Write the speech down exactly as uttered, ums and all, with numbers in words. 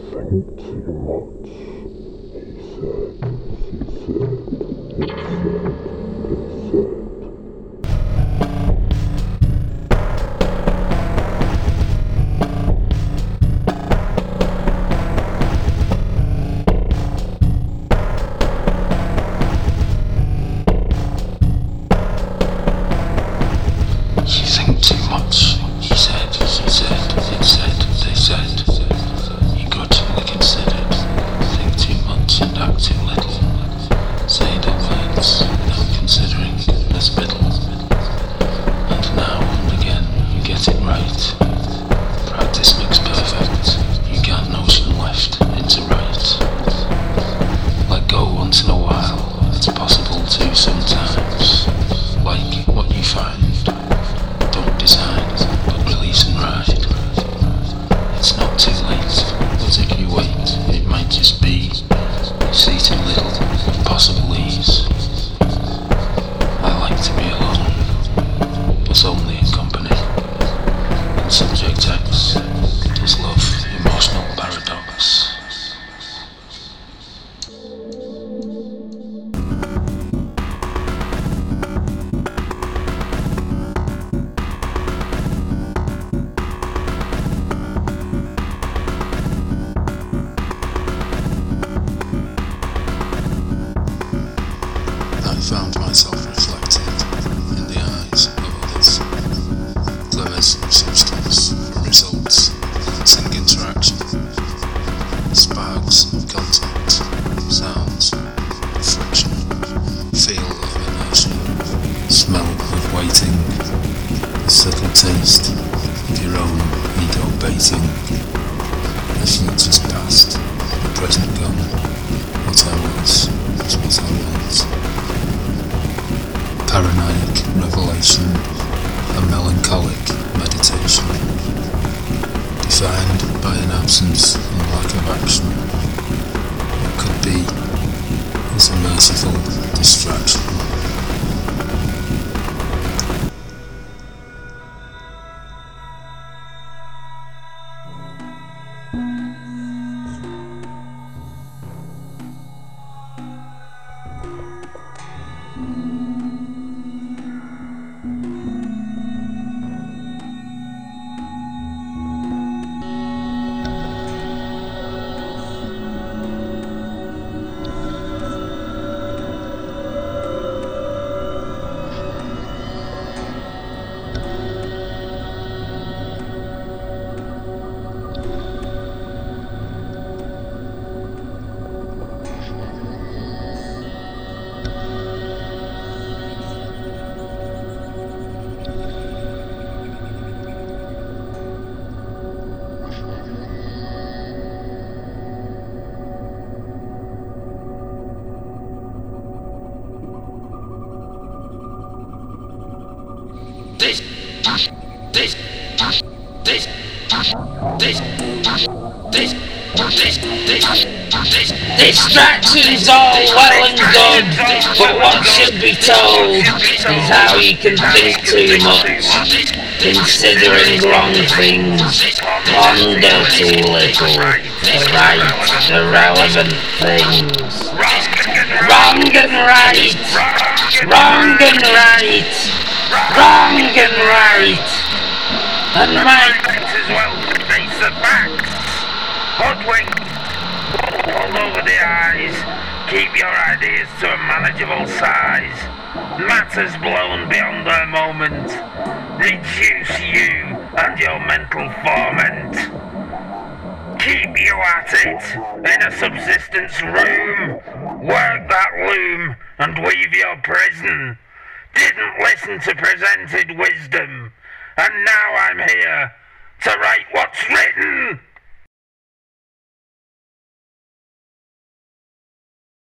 think too much, he said, she said, it said, they said. You think too much, he said, she said, it said, they said. You got to be considered. Think too much and act too little. Say the words without considering the spittle. And now and again you get it right. Practice makes perfect. You can't notion left into right. Let go once in a while. It's possible to sometimes. Like what you find. Don't design, but release and ride. It's not too late, but if you wait, it might just be you see too little of possible ease. I like to be alone, but only in company. And subject X does love emotional paradox. I found myself reflected in the eyes of others. Glimmers of substance from results, sing interaction, sparks of contact, sounds of friction, feel of inertia, smell of waiting, the subtle taste of your own ego baiting. The future's past, the present gone. What I was is what I want. Paranoid revelation, a melancholic meditation, defined by an absence and lack of action. What could be is a merciful distraction. This, this, this, this, this, this, this, this, Distraction's all well and good, but what should be told is how you can think too much, considering wrong things, ponder too little, the right, irrelevant things. Wrong and right, wrong and right, wrong and right, and right. As well to face the facts. Hoodwinked, all over the eyes. Keep your ideas to a manageable size. Matters blown beyond their moment. Reduce you and your mental ferment. Keep you at it in a subsistence room. Work that loom and weave your prison. Didn't listen to presented wisdom, and now I'm here to write what's written.